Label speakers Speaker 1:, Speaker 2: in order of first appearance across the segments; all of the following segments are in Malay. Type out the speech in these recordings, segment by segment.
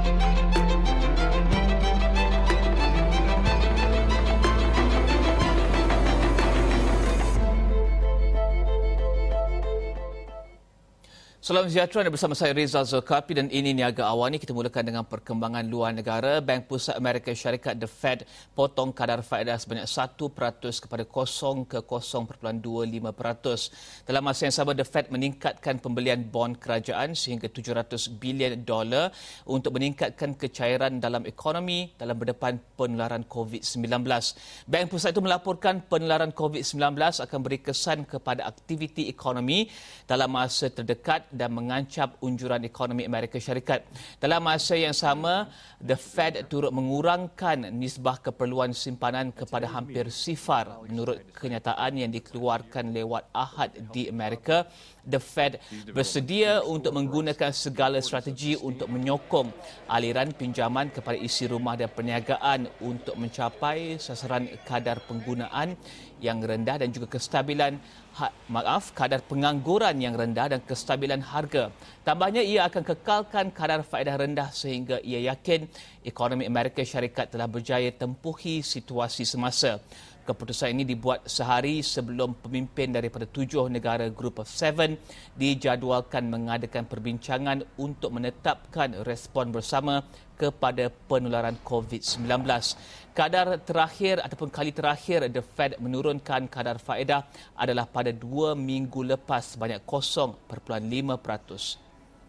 Speaker 1: Salam sejahtera, anda bersama saya Rizal Zulkarpi dan ini Niaga Awani. Kita mulakan dengan perkembangan luar negara. Bank Pusat Amerika Syarikat The Fed potong kadar faedah sebanyak 1% kepada 0 ke 0.25%. Dalam masa yang sama, The Fed meningkatkan pembelian bond kerajaan sehingga $700 bilion untuk meningkatkan kecairan dalam ekonomi dalam berdepan penularan COVID-19. Bank Pusat itu melaporkan penularan COVID-19 akan beri kesan kepada aktiviti ekonomi dalam masa terdekat dan mengancam unjuran ekonomi Amerika Syarikat. Dalam masa yang sama, The Fed turut mengurangkan nisbah keperluan simpanan kepada hampir sifar. Menurut kenyataan yang dikeluarkan lewat Ahad di Amerika, The Fed bersedia untuk menggunakan segala strategi untuk menyokong aliran pinjaman kepada isi rumah dan perniagaan untuk mencapai sasaran kadar penggunaan yang rendah dan juga kadar pengangguran yang rendah dan kestabilan harga. Tambahnya, ia akan kekalkan kadar faedah rendah sehingga ia yakin ekonomi Amerika Syarikat telah berjaya tempuhi situasi semasa. Keputusan ini dibuat sehari sebelum pemimpin daripada 7 negara Group of 7 dijadualkan mengadakan perbincangan untuk menetapkan respon bersama kepada penularan COVID-19. Kadar terakhir ataupun kali terakhir The Fed menurunkan kadar faedah adalah pada 2 minggu lepas sebanyak 0.5%.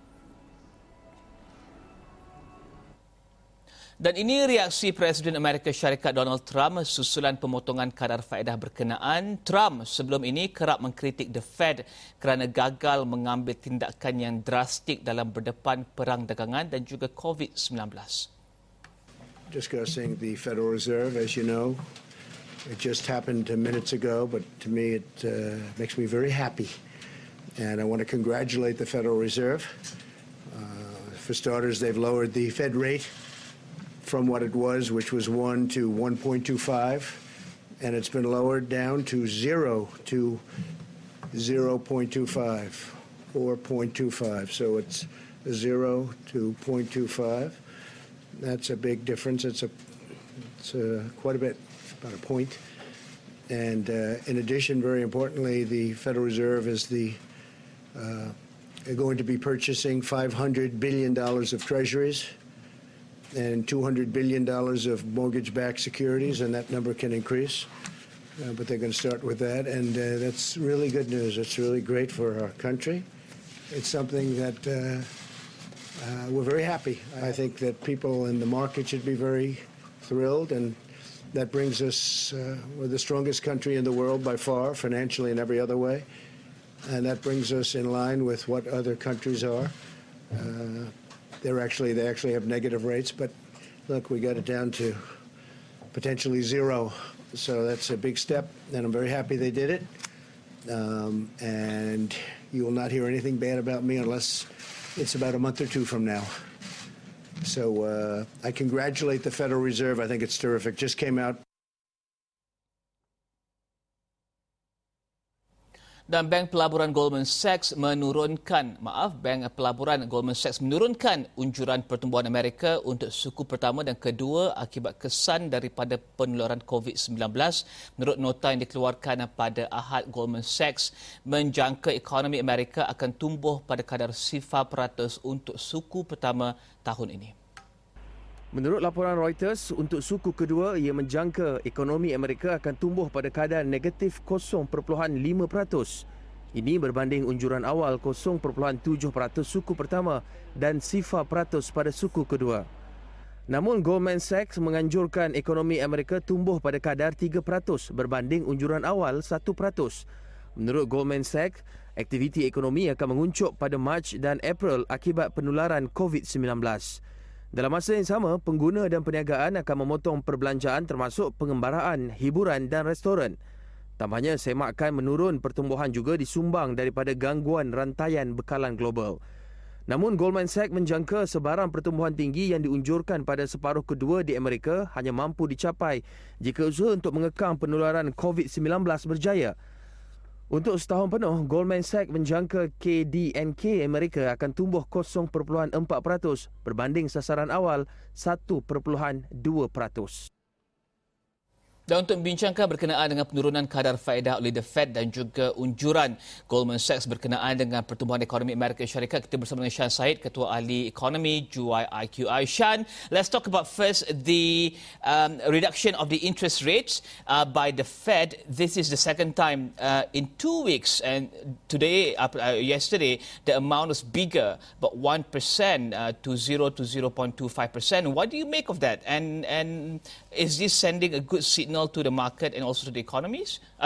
Speaker 1: Dan ini reaksi Presiden Amerika Syarikat Donald Trump susulan pemotongan kadar faedah berkenaan. Trump sebelum ini kerap mengkritik The Fed kerana gagal mengambil tindakan yang drastik dalam berdepan perang dagangan dan juga COVID-19.
Speaker 2: Discussing the Federal Reserve, as you know, it just happened minutes ago, but to me it makes me very happy. And I want to congratulate the Federal Reserve. For starters, they've lowered the Fed rate from what it was, which was 1 to 1.25, and it's been lowered down to 0 to 0.25 or 0.25. So it's 0 to 0.25. That's a big difference. It's quite a bit, about a point. And in addition, very importantly, the Federal Reserve is going to be purchasing $500 billion of treasuries and $200 billion of mortgage-backed securities, and that number can increase. But they're going to start with that, and that's really good news. It's really great for our country. It's something that we're very happy. I think that people in the market should be very thrilled, and that brings us, we're the strongest country in the world by far, financially and every other way, and that brings us in line with what other countries are. They actually have negative rates, but look, we got it down to potentially 0. So that's a big step, and I'm very happy they did it. And you will not hear anything bad about me unless it's about a month or 2 from now. So I congratulate the Federal Reserve. I think it's terrific. Just came out.
Speaker 1: Dan Bank Pelaburan Goldman Sachs menurunkan unjuran pertumbuhan Amerika untuk suku pertama dan kedua akibat kesan daripada penularan COVID-19. Menurut nota yang dikeluarkan pada Ahad, Goldman Sachs menjangka ekonomi Amerika akan tumbuh pada kadar 0% untuk suku pertama tahun ini.
Speaker 3: Menurut laporan Reuters, untuk suku kedua, ia menjangka ekonomi Amerika akan tumbuh pada kadar negatif 0.5%. Ini berbanding unjuran awal 0.7% suku pertama dan 0% pada suku kedua. Namun Goldman Sachs menganjurkan ekonomi Amerika tumbuh pada kadar 3% berbanding unjuran awal 1%. Menurut Goldman Sachs, aktiviti ekonomi akan menguncup pada Mac dan April akibat penularan COVID-19. Dalam masa yang sama, pengguna dan perniagaan akan memotong perbelanjaan termasuk pengembaraan, hiburan dan restoran. Tambahnya, semakan menurun pertumbuhan juga disumbang daripada gangguan rantaian bekalan global. Namun, Goldman Sachs menjangka sebarang pertumbuhan tinggi yang diunjurkan pada separuh kedua di Amerika hanya mampu dicapai jika usaha untuk mengekang penularan COVID-19 berjaya. Untuk setahun penuh, Goldman Sachs menjangka KDNK Amerika akan tumbuh 0.4% berbanding sasaran awal 1.2%.
Speaker 1: Dan untuk membincangkan berkenaan dengan penurunan kadar faedah oleh The Fed dan juga unjuran Goldman Sachs berkenaan dengan pertumbuhan ekonomi Amerika Syarikat, kita bersama dengan Shan Said, Ketua Ahli Ekonomi GYIQI. Shan, let's talk about first the reduction of the interest rates by the Fed. This is the second time in 2 weeks, and yesterday, the amount was bigger, but 1% to 0.25%. What do you make of that? And is this sending a good signal to the market and also to the economy?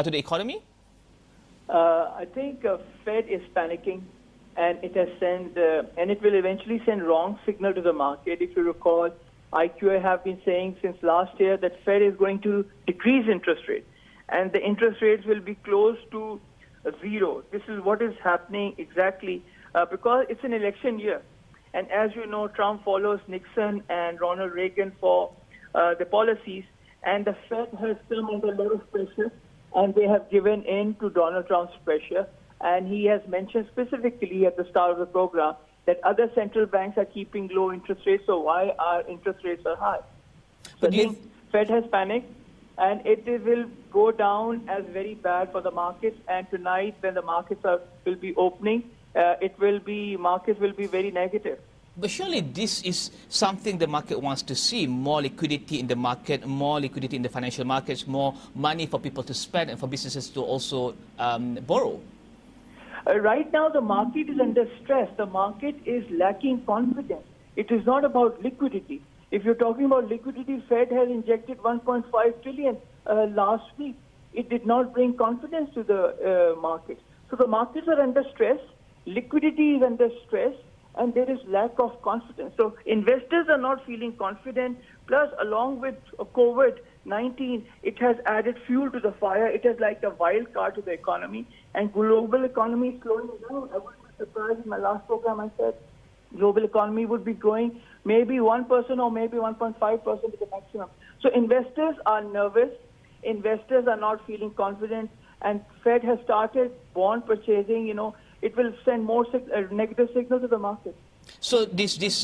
Speaker 4: I think Fed is panicking, and it has sent, and it will eventually send wrong signal to the market. If you recall, IQI have been saying since last year that Fed is going to decrease interest rate, and the interest rates will be close to zero. This is what is happening exactly because it's an election year, and as you know, Trump follows Nixon and Ronald Reagan for the policies. And the Fed has come under a lot of pressure, and they have given in to Donald Trump's pressure. And he has mentioned specifically at the start of the program that other central banks are keeping low interest rates, so why our interest rates are high? So I think Fed has panicked, and it will go down as very bad for the markets. And tonight, when the markets will be opening, markets will be very negative.
Speaker 1: But surely this is something the market wants to see, more liquidity in the market, more liquidity in the financial markets, more money for people to spend and for businesses to also borrow.
Speaker 4: Right now, the market is under stress. The market is lacking confidence. It is not about liquidity. If you're talking about liquidity, Fed has injected 1.5 trillion last week. It did not bring confidence to the markets. So the markets are under stress. Liquidity is under stress. And there is lack of confidence. So investors are not feeling confident. Plus, along with COVID-19, it has added fuel to the fire. It is like a wild card to the economy. And global economy is slowing down. I wouldn't be surprised. In my last program, I said global economy would be growing maybe 1% or maybe 1.5% to the maximum. So investors are nervous. Investors are not feeling confident. And Fed has started bond purchasing, it will send more negative signals to the market.
Speaker 1: So this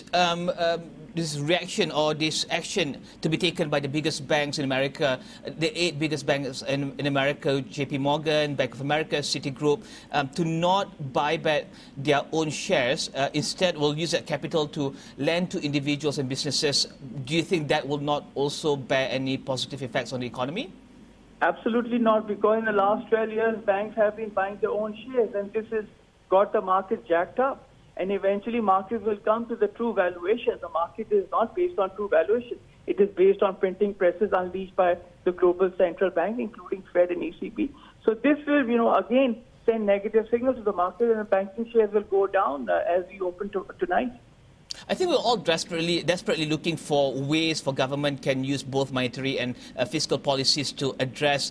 Speaker 1: reaction or this action to be taken by the biggest banks in America, the 8 biggest banks in America, JP Morgan, Bank of America, Citigroup, to not buy back their own shares, instead will use that capital to lend to individuals and businesses, do you think that will not also bear any positive effects on the economy?
Speaker 4: Absolutely not, because in the last 12 years, banks have been buying their own shares, and this has got the market jacked up. And eventually, markets will come to the true valuation. The market is not based on true valuation. It is based on printing presses unleashed by the global central bank, including Fed and ECB. So this will, again, send negative signals to the market, and the banking shares will go down as we open tonight.
Speaker 1: I think we're all desperately looking for ways for government can use both monetary and fiscal policies to address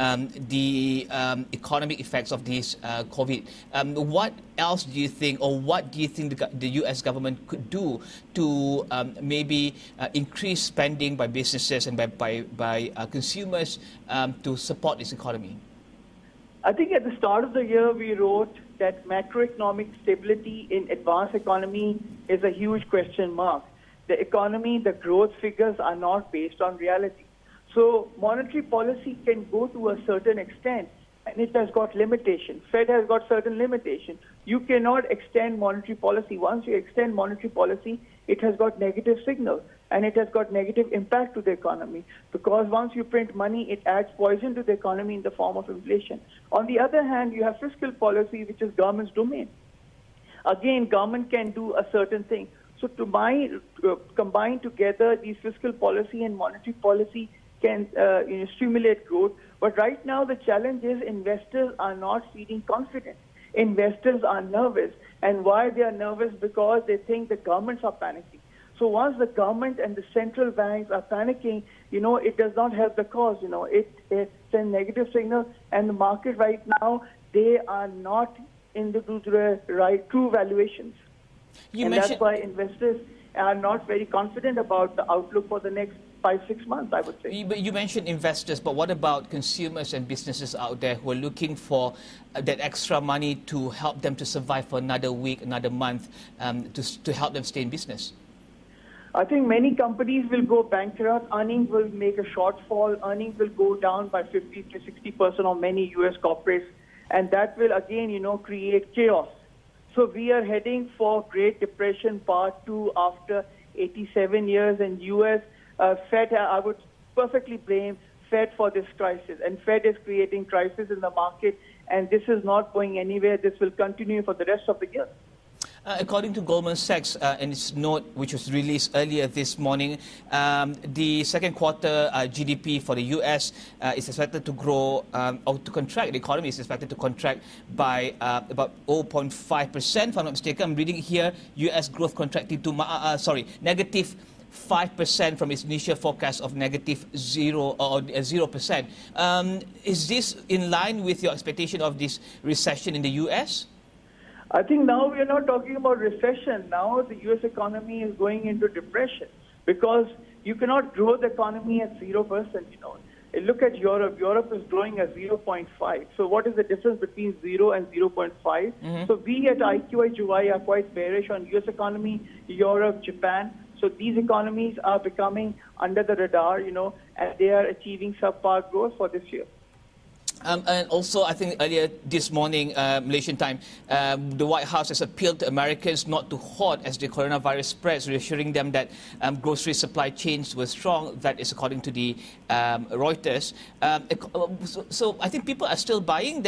Speaker 1: the economic effects of this COVID. What else do you think, or what do you think the U.S. government could do to maybe increase spending by businesses and by consumers to support this economy?
Speaker 4: I think at the start of the year, we wrote that macroeconomic stability in advanced economy is a huge question mark. The economy, the growth figures are not based on reality. So monetary policy can go to a certain extent, and it has got limitations. Fed has got certain limitations. You cannot extend monetary policy. Once you extend monetary policy, it has got negative signals, and it has got negative impact to the economy, because once you print money, it adds poison to the economy in the form of inflation. On the other hand, you have fiscal policy, which is government's domain. Again, government can do a certain thing. So to combine together these fiscal policy and monetary policy can stimulate growth. But right now, the challenge is investors are not feeling confident. Investors are nervous. And why they are nervous? Because they think the governments are panicking. So once the government and the central banks are panicking, it does not help the cause. It sends negative signal, and the market right now, they are not in the true valuations. That's why investors are not very confident about the outlook for the next 5-6 months, I would say.
Speaker 1: You mentioned investors, but what about consumers and businesses out there who are looking for that extra money to help them to survive for another week, another month, to help them stay in business?
Speaker 4: I think many companies will go bankrupt. Earnings will make a shortfall. Earnings will go down by 50 to 60% on many U.S. corporates. And that will, again, create chaos. So we are heading for Great Depression Part 2 after 87 years. And U.S. Fed, I would perfectly blame Fed for this crisis. And Fed is creating crisis in the market. And this is not going anywhere. This will continue for the rest of the year.
Speaker 1: According to Goldman Sachs, in its note, which was released earlier this morning, the second quarter GDP for the US is expected to grow or to contract. The economy is expected to contract by about 0.5%. If I'm not mistaken, I'm reading here, US growth contracting to negative 5% from its initial forecast of negative 0%. Is this in line with your expectation of this recession in the US?
Speaker 4: I think now we are not talking about recession. Now the U.S. economy is going into depression because you cannot grow the economy at 0%. Look at Europe. Europe is growing at 0.5. So what is the difference between 0 and 0.5? Mm-hmm. So we at IQI Juwai are quite bearish on U.S. economy, Europe, Japan. So these economies are becoming under the radar, and they are achieving subpar growth for this year.
Speaker 1: And also, I think earlier this morning, Malaysian time, the White House has appealed to Americans not to hoard as the coronavirus spreads, reassuring them that grocery supply chains were strong. That is according to the Reuters. So I think people are still buying.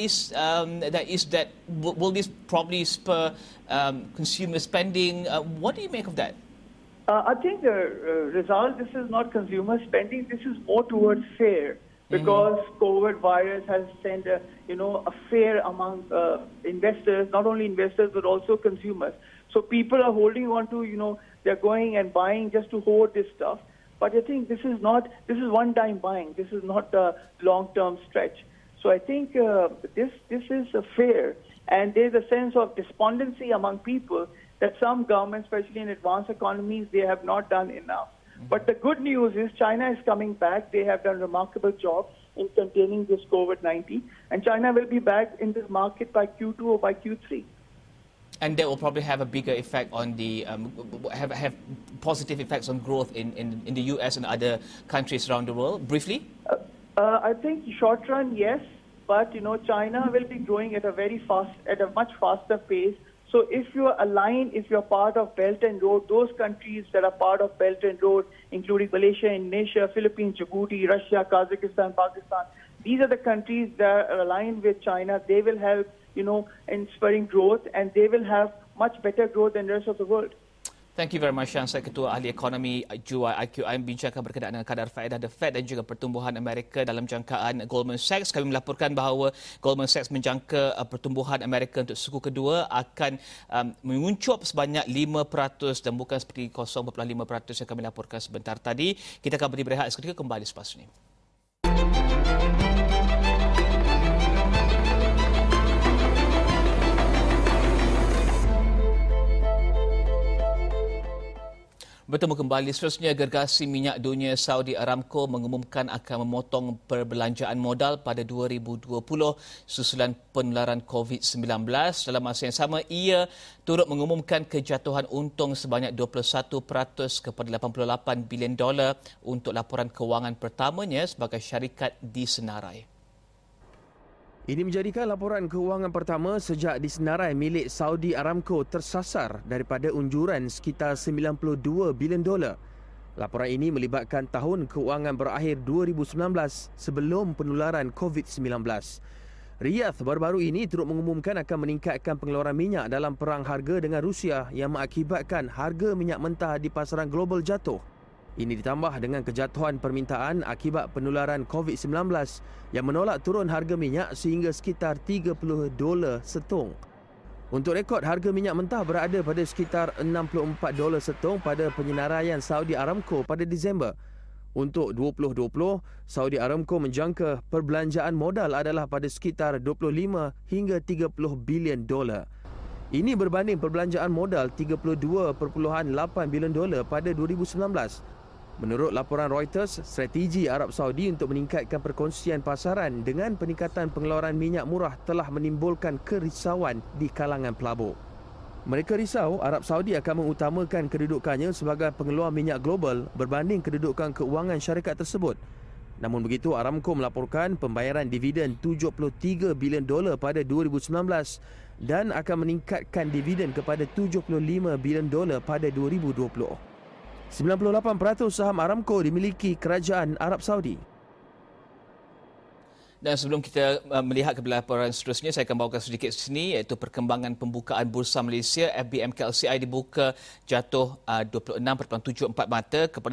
Speaker 1: Will this probably spur consumer spending? What do you make of that?
Speaker 4: I think the result, this is not consumer spending. This is more towards fear. Because COVID virus has sent a fear among investors, not only investors but also consumers. So people are holding on to, they're going and buying just to hoard this stuff. But I think this is one-time buying. This is not a long-term stretch. So I think this is a fear, and there's a sense of despondency among people that some governments, especially in advanced economies, they have not done enough. But the good news is China is coming back. They have done a remarkable job in containing this COVID-19. And China will be back in this market by Q2 or by Q3.
Speaker 1: And that will probably have a bigger effect on the, have positive effects on growth in the US and other countries around the world. Briefly?
Speaker 4: I think short run, yes. But, China will be growing at a much faster pace. So if you are aligned, if you are part of Belt and Road, those countries that are part of Belt and Road, including Malaysia, Indonesia, Philippines, Djibouti, Russia, Kazakhstan, Pakistan, these are the countries that are aligned with China. They will help, in spurring growth, and they will have much better growth than the rest of the world.
Speaker 1: Thank you very much, Shan. Saya Ketua Ahli Ekonomi Juwai IQI membincangkan berkenaan dengan kadar faedah The Fed dan juga pertumbuhan Amerika dalam jangkaan Goldman Sachs. Kami melaporkan bahawa Goldman Sachs menjangka pertumbuhan Amerika untuk suku kedua akan menguncup sebanyak 5% dan bukan seperti 0.5% yang kami laporkan sebentar tadi. Kita akan beri berehat seketika, kembali selepas ini. Bertemu kembali, seterusnya gergasi minyak dunia Saudi Aramco mengumumkan akan memotong perbelanjaan modal pada 2020 susulan penularan COVID-19. Dalam masa yang sama, ia turut mengumumkan kejatuhan untung sebanyak 21% kepada $88 bilion untuk laporan kewangan pertamanya sebagai syarikat disenarai.
Speaker 3: Ini menjadikan laporan keuangan pertama sejak disenarai milik Saudi Aramco tersasar daripada unjuran sekitar $92 bilion. Laporan ini melibatkan tahun keuangan berakhir 2019 sebelum penularan COVID-19. Riyadh baru-baru ini turut mengumumkan akan meningkatkan pengeluaran minyak dalam perang harga dengan Rusia yang mengakibatkan harga minyak mentah di pasaran global jatuh. Ini ditambah dengan kejatuhan permintaan akibat penularan COVID-19 yang menolak turun harga minyak sehingga sekitar $30 setung. Untuk rekod, harga minyak mentah berada pada sekitar $64 setung pada penyenaraian Saudi Aramco pada Disember. Untuk 2020, Saudi Aramco menjangka perbelanjaan modal adalah pada sekitar $25 hingga $30 bilion. Ini berbanding perbelanjaan modal $32.8 bilion pada 2019. Menurut laporan Reuters, strategi Arab Saudi untuk meningkatkan perkongsian pasaran dengan peningkatan pengeluaran minyak murah telah menimbulkan kerisauan di kalangan pelabur. Mereka risau Arab Saudi akan mengutamakan kedudukannya sebagai pengeluar minyak global berbanding kedudukan keuangan syarikat tersebut. Namun begitu, Aramco melaporkan pembayaran dividen $73 bilion pada 2019 dan akan meningkatkan dividen kepada $75 bilion pada 2020. 98% saham Aramco dimiliki kerajaan Arab Saudi.
Speaker 1: Dan sebelum kita melihat ke laporan seterusnya, saya akan bawakan sedikit sini iaitu perkembangan pembukaan Bursa Malaysia. FBM KLCI dibuka jatuh 26.74 mata kepada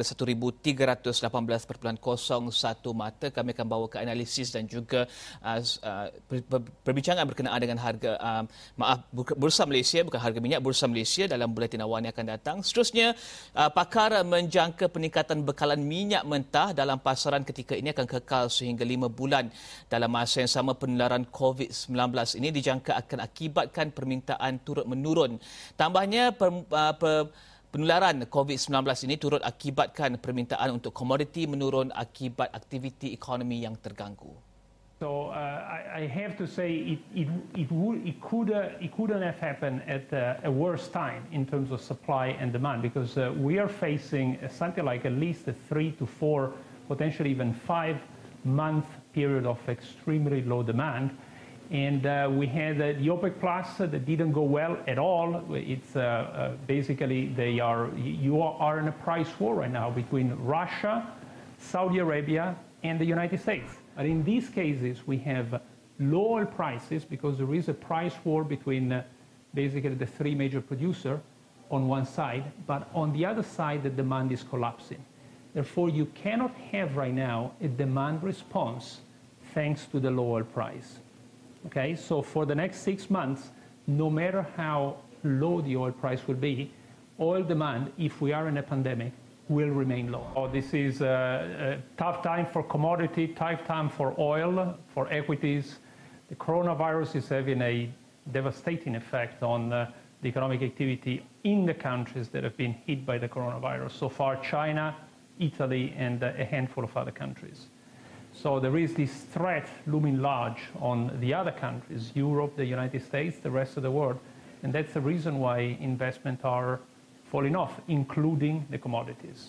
Speaker 1: 1,318.01 mata. Kami akan bawakan analisis dan juga perbincangan berkenaan dengan harga Bursa Malaysia, bukan harga minyak, Bursa Malaysia dalam buletin awal yang akan datang. Seterusnya, pakar menjangka peningkatan bekalan minyak mentah dalam pasaran ketika ini akan kekal sehingga 5 bulan. Dalam masa yang sama, penularan COVID-19 ini dijangka akan akibatkan permintaan turut menurun. Tambahnya, penularan COVID-19 ini turut akibatkan permintaan untuk komoditi menurun akibat aktiviti ekonomi yang terganggu.
Speaker 5: So I have to say it couldn't have happened at a worse time in terms of supply and demand, because we are facing something like at least a 3 to 4, potentially even 5-month period of extremely low demand, and we had the OPEC Plus that didn't go well at all. It's basically you are in a price war right now between Russia, Saudi Arabia, and the United States. But in these cases, we have low oil prices because there is a price war between basically the three major producers on one side, but on the other side, the demand is collapsing. Therefore, you cannot have right now a demand response thanks to the low oil price. Okay, so for the next 6 months, no matter how low the oil price will be, oil demand, if we are in a pandemic, will remain low. This is a tough time for commodity, tough time for oil, for equities. The coronavirus is having a devastating effect on the economic activity in the countries that have been hit by the coronavirus. So far, China, Italy, and a handful of other countries. So there is this threat looming large on the other countries, Europe, the United States, the rest of the world. And that's the reason why investments are falling off, including the commodities.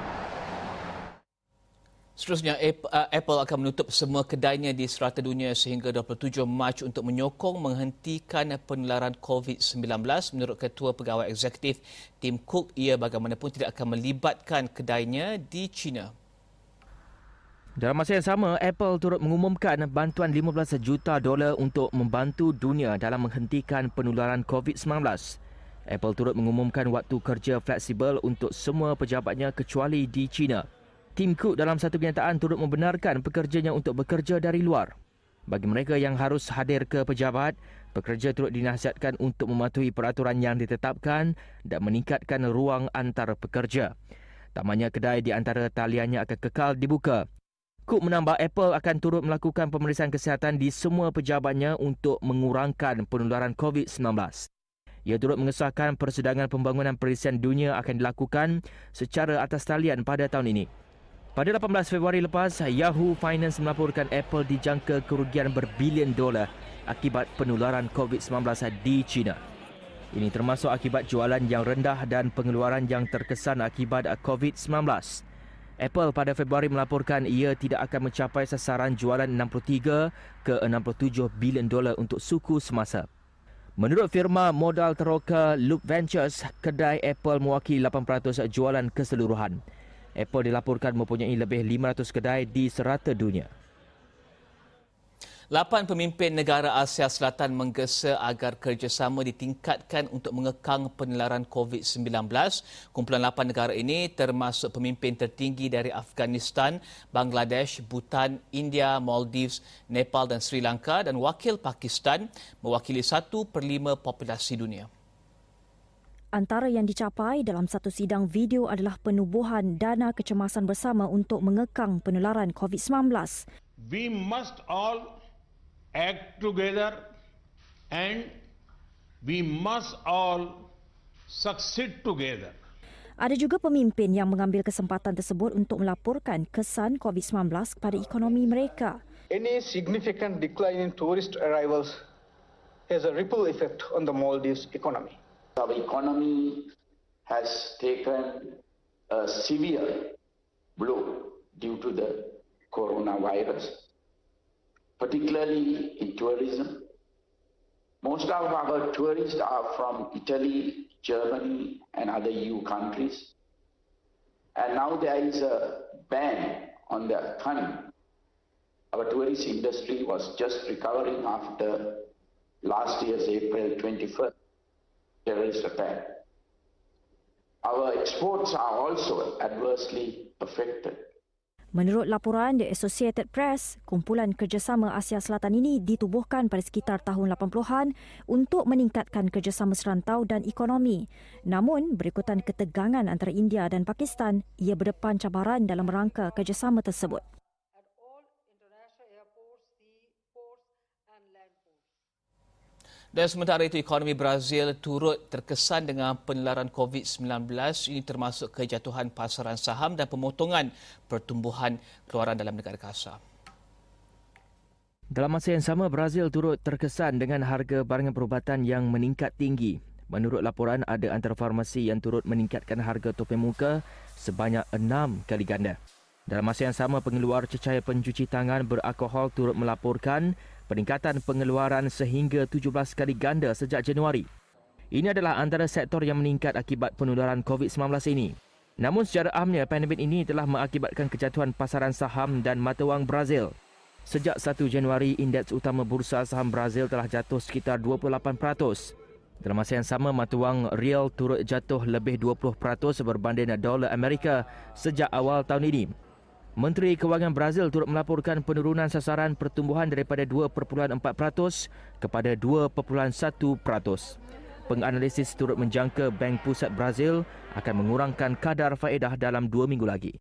Speaker 1: Seterusnya, Apple akan menutup semua kedainya di serata dunia sehingga 27 Mac untuk menyokong menghentikan penularan COVID-19. Menurut Ketua Pegawai Eksekutif Tim Cook, ia bagaimanapun tidak akan melibatkan kedainya di China.
Speaker 6: Dalam masa yang sama, Apple turut mengumumkan bantuan $15 juta untuk membantu dunia dalam menghentikan penularan COVID-19. Apple turut mengumumkan waktu kerja fleksibel untuk semua pejabatnya kecuali di China. Tim Cook dalam satu kenyataan turut membenarkan pekerjanya untuk bekerja dari luar. Bagi mereka yang harus hadir ke pejabat, pekerja turut dinasihatkan untuk mematuhi peraturan yang ditetapkan dan meningkatkan ruang antara pekerja. Tamannya kedai di antara taliannya akan kekal dibuka. Cook menambah Apple akan turut melakukan pemeriksaan kesihatan di semua pejabatnya untuk mengurangkan penularan COVID-19. Ia turut mengesahkan persidangan pembangunan perisian dunia akan dilakukan secara atas talian pada tahun ini. Pada 18 Februari lepas, Yahoo Finance melaporkan Apple dijangka kerugian berbilion dolar akibat penularan COVID-19 di China. Ini termasuk akibat jualan yang rendah dan pengeluaran yang terkesan akibat COVID-19. Apple pada Februari melaporkan ia tidak akan mencapai sasaran jualan 63 ke 67 bilion dolar untuk suku semasa. Menurut firma modal teroka Loop Ventures, kedai Apple mewakili 8% jualan keseluruhan. Apple dilaporkan mempunyai lebih 500 kedai di serata dunia.
Speaker 1: 8 pemimpin negara Asia Selatan menggesa agar kerjasama ditingkatkan untuk mengekang penularan COVID-19. Kumpulan 8 negara ini termasuk pemimpin tertinggi dari Afghanistan, Bangladesh, Bhutan, India, Maldives, Nepal dan Sri Lanka, dan wakil Pakistan mewakili 1/5 populasi dunia.
Speaker 7: Antara yang dicapai dalam satu sidang video adalah penubuhan dana kecemasan bersama untuk mengekang penularan COVID-19.
Speaker 8: We must all act together and we must all succeed together.
Speaker 7: Ada juga pemimpin yang mengambil kesempatan tersebut untuk melaporkan kesan COVID-19 kepada ekonomi mereka.
Speaker 9: Any significant decline in tourist arrivals has a ripple effect on the Maldives economy.
Speaker 10: Our economy has taken a severe blow due to the coronavirus, particularly in tourism. Most of our tourists are from Italy, Germany, and other EU countries. And now there is a ban on their coming. Our tourist industry was just recovering after last year's April 21st terrorist attack. Our exports are also adversely affected.
Speaker 7: Menurut laporan The Associated Press, kumpulan kerjasama Asia Selatan ini ditubuhkan pada sekitar tahun 80-an untuk meningkatkan kerjasama serantau dan ekonomi. Namun, berikutan ketegangan antara India dan Pakistan, ia berdepan cabaran dalam rangka kerjasama tersebut.
Speaker 1: Dan sementara itu, ekonomi Brazil turut terkesan dengan penularan COVID-19. Ini termasuk kejatuhan pasaran saham dan pemotongan pertumbuhan keluaran dalam negara kasar.
Speaker 6: Dalam masa yang sama, Brazil turut terkesan dengan harga barangan perubatan yang meningkat tinggi. Menurut laporan, ada antara farmasi yang turut meningkatkan harga topeng muka sebanyak 6 kali ganda. Dalam masa yang sama, pengeluar cecair pencuci tangan beralkohol turut melaporkan peningkatan pengeluaran sehingga 17 kali ganda sejak Januari. Ini adalah antara sektor yang meningkat akibat penularan COVID-19 ini. Namun secara amnya, pandemik ini telah mengakibatkan kejatuhan pasaran saham dan mata wang Brazil. Sejak 1 Januari, indeks utama bursa saham Brazil telah jatuh sekitar 28%. Dalam masa yang sama, mata wang real turut jatuh lebih 20% berbanding dolar Amerika sejak awal tahun ini. Menteri Kewangan Brazil turut melaporkan penurunan sasaran pertumbuhan daripada 2.4% kepada 2.1%. Penganalisis turut menjangka Bank Pusat Brazil akan mengurangkan kadar faedah dalam 2 minggu lagi.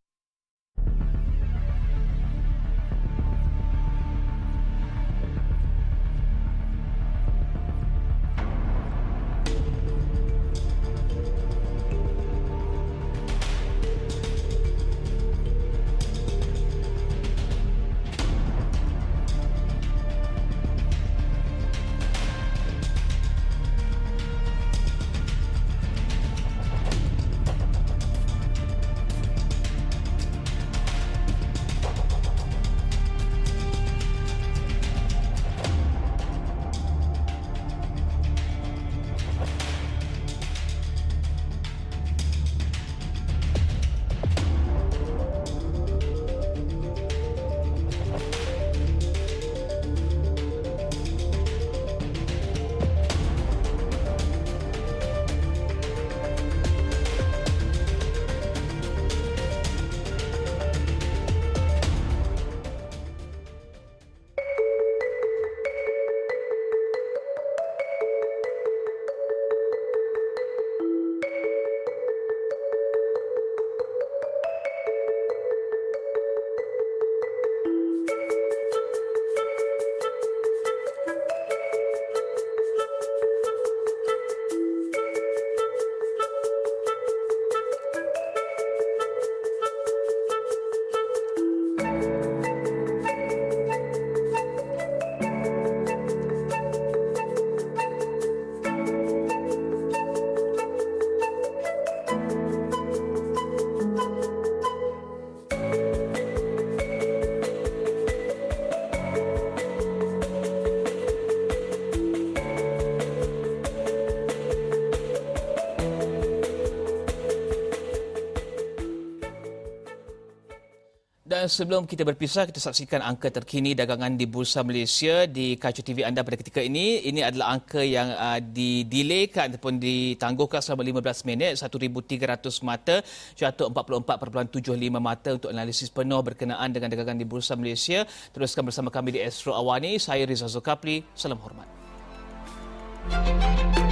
Speaker 1: Dan sebelum kita berpisah, kita saksikan angka terkini dagangan di Bursa Malaysia di kaca TV anda pada ketika ini. Ini adalah angka yang didelaykan ataupun ditangguhkan selama 15 minit. 1,300 mata, jatuh 44.75 mata untuk analisis penuh berkenaan dengan dagangan di Bursa Malaysia. Teruskan bersama kami di Astro Awani. Saya Rizal Zulkapli. Salam hormat.